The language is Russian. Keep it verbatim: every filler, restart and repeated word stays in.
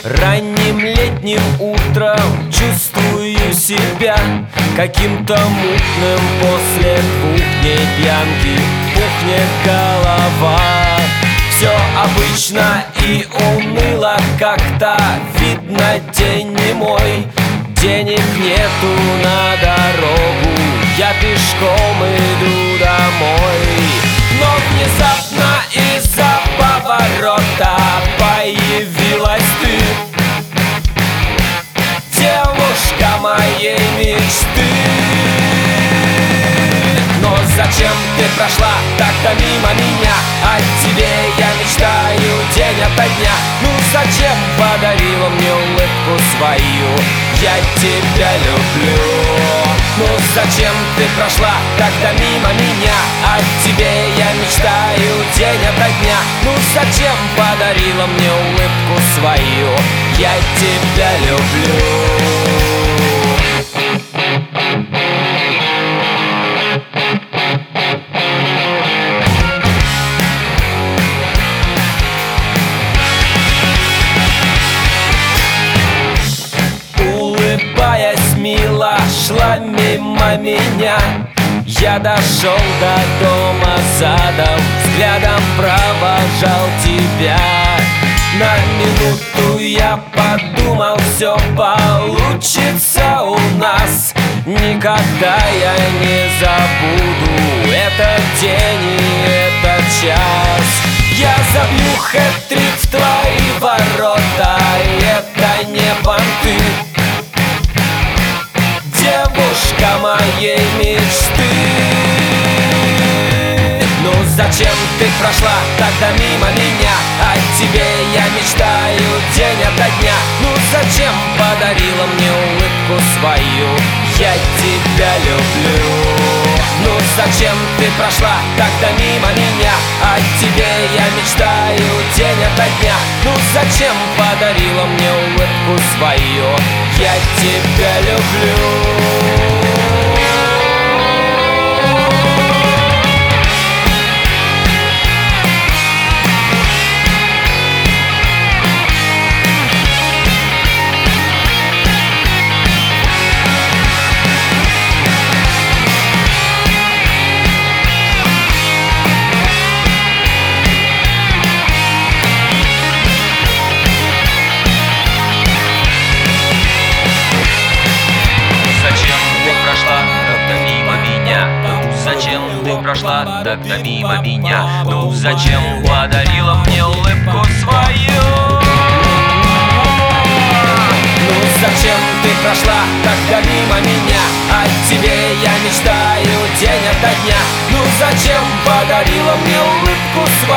Ранним летним утром чувствую себя каким-то мутным после двух дней пьянки. Пухнет голова, все обычно и уныло как-то. Видно, день не мой, денег нету на дорогу, я пешком иду домой. Но внезапно из-за поворота появилась ты, девушка моей мечты. Но зачем ты прошла так-то мимо меня? О тебе я мечтаю день ото дня. Ну зачем подарила мне улыбку свою? Я тебя люблю. Ну зачем ты прошла так-то мимо меня? О тебе я мечтаю день ото дня. Ну зачем подарила мне улыбку свою? Я тебя люблю. Улыбаясь мило, шла мимо меня. Я дошел до дома задом, взглядом провожал тебя. На минуту я подумал, все получится у нас. Никогда я не забуду этот день и этот час. Я забью хэт-трик в твои ворота, это не понты, девушка моей мечты. Ну зачем ты прошла тогда мимо меня? О тебе я мечтаю день ото дня. Ну зачем подарила мне улыбку свою? Я тебя люблю. Ну зачем ты прошла тогда мимо меня? О тебе я мечтаю день ото дня. Ну зачем подарила мне улыбку свою? Я тебя люблю. Прошла так-то мимо меня. Ну зачем подарила мне улыбку свою? Ну зачем ты прошла так-то мимо меня? О тебе я мечтаю день ото дня. Ну зачем подарила мне улыбку свою?